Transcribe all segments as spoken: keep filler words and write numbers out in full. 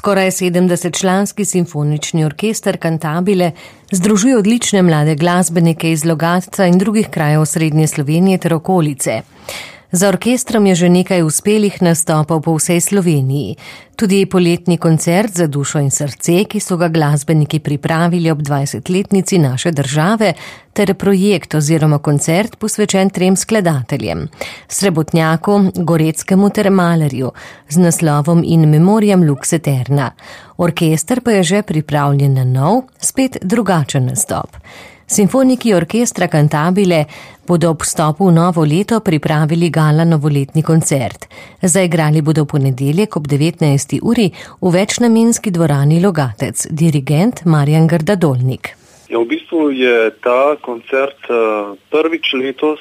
Skoraj sedemdesetčlanski simfonični orkester Cantabile združuje odlične mlade glasbenike iz Logatca in drugih krajev srednje Slovenije ter okolice. Za orkestrom je že nekaj uspelih nastopov po vsej Sloveniji. Tudi poletni koncert za dušo in srce, ki so ga glasbeniki pripravili ob dvajsetletnici naše države, ter projekt oziroma koncert posvečen trem skladateljem: Srebotnjaku, Goreckemu ter Malerju z naslovom In memoriam lux aeterna. Orkester pa je že pripravljen na nov, spet drugačen nastop. Simfoniki orkestra Cantabile bodo ob vstopu v novo leto pripravili gala novoletni koncert. Zaigrali bodo v ponedeljek ob devetnajsti uri v večnamenski dvorani Logatec. Dirigent Marjan Grda-Dolnik. Ja, v bistvu je ta koncert prvič letos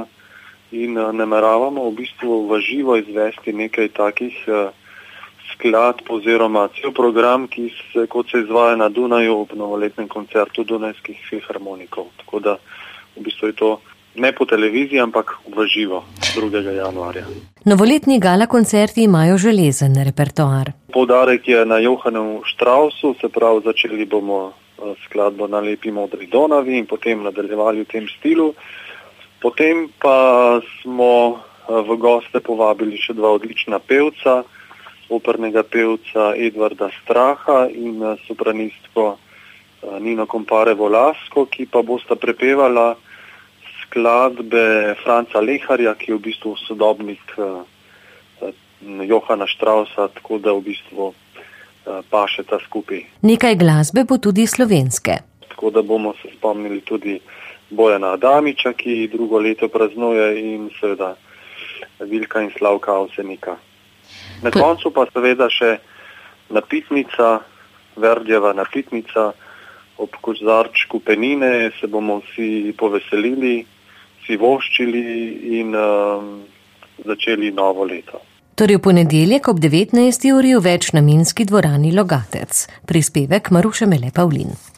in nameravamo v bistvu v živo izvesti nekaj takih skladb oziroma cel program, ki se, kot se izvaja na Dunaju ob novoletnem koncertu Dunajskih filharmonikov. Tako da v bistvu je to ne po televiziji, ampak v živo drugega januarja. Novoletni gala koncerti imajo železen repertoar. Poudarek je na Johannu Strausu, se pravi, začeli bomo skladbo Na lepi modri Donavi in potem nadaljevali v tem stilu. Potem pa smo v goste povabili še dva odlična pevca, opernega pevca Edvarda Straha in sopranistko Nino Compare-Volasko, ki pa bosta prepevala skladbe Franca Leharja, ki je v bistvu sodobnik Johanna Strausa, tako da v bistvu pašeta skupaj. Nekaj glasbe bo tudi slovenske. Tako da bomo se spomnili tudi Bojana Adamiča, ki drugo leto praznuje, in seveda Vilka in Slavka Avsenika. Na koncu pa seveda še napitnica, Verdjeva napitnica ob kozarčku penine, se bomo vsi poveselili, si voščili in um, začeli novo leto. Torej v ponedeljek ob devetnajsti uri v večnamenski dvorani Logatec. Prispevek Maruše Mele Pavlin.